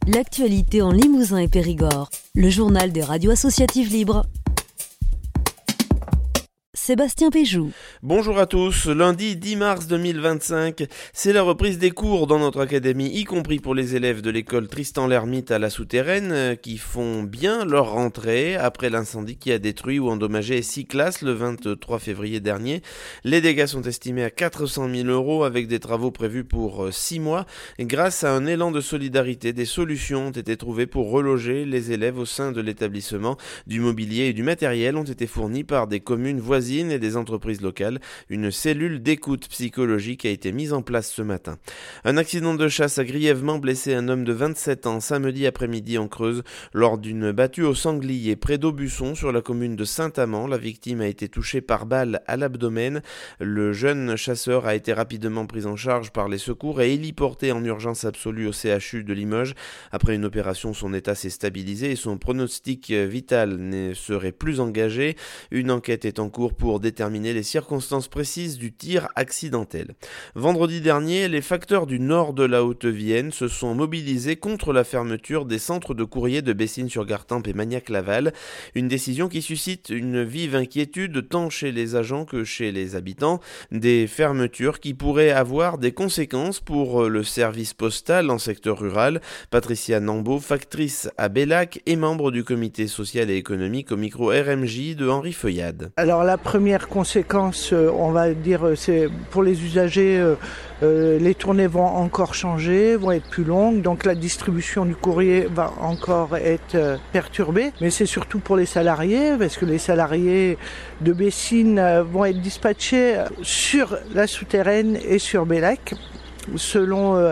L'actualité en Limousin et Périgord. Le journal des radios associatives libres. Sébastien Péjou. Bonjour à tous, lundi 10 mars 2025, c'est la reprise des cours dans notre académie, y compris pour les élèves de l'école Tristan l'Hermite à la Souterraine, qui font bien leur rentrée après l'incendie qui a détruit ou endommagé 6 classes le 23 février dernier. Les dégâts sont estimés à 400 000 € avec des travaux prévus pour 6 mois. Grâce à un élan de solidarité, des solutions ont été trouvées pour reloger les élèves au sein de l'établissement. Du mobilier et du matériel ont été fournis par des communes voisines et des entreprises locales. Une cellule d'écoute psychologique a été mise en place ce matin. Un accident de chasse a grièvement blessé un homme de 27 ans samedi après-midi en Creuse lors d'une battue au sanglier près d'Aubusson sur la commune de Saint-Amand. La victime a été touchée par balle à l'abdomen. Le jeune chasseur a été rapidement pris en charge par les secours et héliporté en urgence absolue au CHU de Limoges. Après une opération, son état s'est stabilisé et son pronostic vital ne serait plus engagé. Une enquête est en cours pour déterminer les circonstances précises du tir accidentel. Vendredi dernier, les facteurs du nord de la Haute-Vienne se sont mobilisés contre la fermeture des centres de courrier de Bessines-sur-Gartempe et Magnac-Laval. Une décision qui suscite une vive inquiétude tant chez les agents que chez les habitants. Des fermetures qui pourraient avoir des conséquences pour le service postal en secteur rural. Patricia Nambeau, factrice à Bellac et membre du comité social et économique au micro RMJ de Henri Feuillade. Alors la première conséquence, on va dire, c'est pour les usagers, les tournées vont encore changer, vont être plus longues, donc la distribution du courrier va encore être perturbée. Mais c'est surtout pour les salariés, parce que les salariés de Bessines vont être dispatchés sur la Souterraine et sur Bellac, selon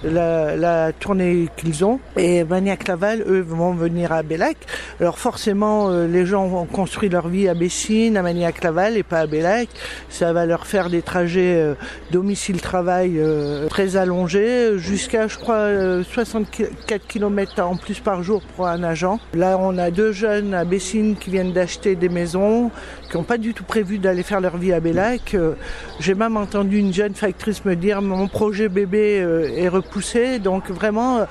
la tournée qu'ils ont. Et Magnac-Laval, eux, vont venir à Bellac. Alors forcément, les gens vont construire leur vie à Bessines, à Magnac-Laval et pas à Bellac. Ça va leur faire des trajets domicile-travail très allongés, jusqu'à, je crois, 64 km en plus par jour pour un agent. Là, on a 2 jeunes à Bessines qui viennent d'acheter des maisons, qui n'ont pas du tout prévu d'aller faire leur vie à Bellac. J'ai même entendu une jeune factrice me dire « mon projet bébé est repoussé ». Donc vraiment,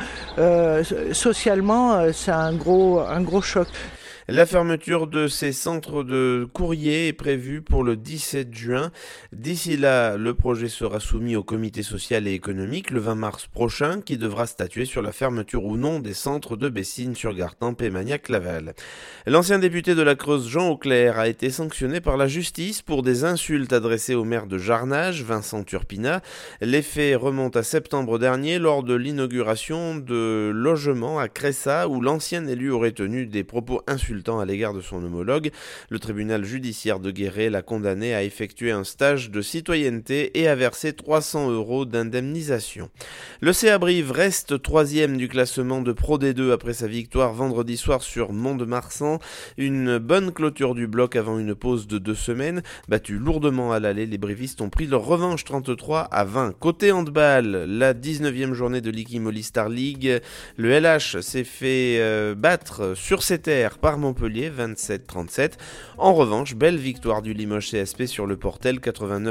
socialement, c'est un gros choc. La fermeture de ces centres de courrier est prévue pour le 17 juin. D'ici là, le projet sera soumis au comité social et économique le 20 mars prochain, qui devra statuer sur la fermeture ou non des centres de Bessines-sur-Gartempe et Magnac-Laval. L'ancien député de la Creuse, Jean Auclair, a été sanctionné par la justice pour des insultes adressées au maire de Jarnages, Vincent Turpina. Les faits remontent à septembre dernier lors de l'inauguration de logements à Cressa, où l'ancien élu aurait tenu des propos insultants à l'égard de son homologue. Le tribunal judiciaire de Guéret l'a condamné à effectuer un stage de citoyenneté et à verser 300 € d'indemnisation. Le CA Brive reste 3e du classement de Pro D2 après sa victoire vendredi soir sur Mont-de-Marsan. Une bonne clôture du bloc avant une pause de 2 semaines. Battus lourdement à l'aller, les brivistes ont pris leur revanche 33-20. Côté handball, la 19e journée de l'Ikimoli Star League, le LH s'est fait battre sur ses terres par Montpellier 27-37. En revanche, belle victoire du Limoges CSP sur le Portel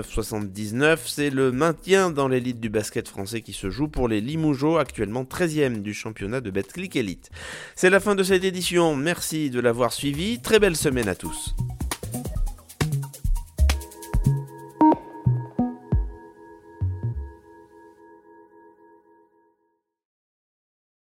89-79. C'est le maintien dans l'élite du basket français qui se joue pour les Limougeaux, actuellement 13e du championnat de Betclic Elite. C'est la fin de cette édition. Merci de l'avoir suivi. Très belle semaine à tous.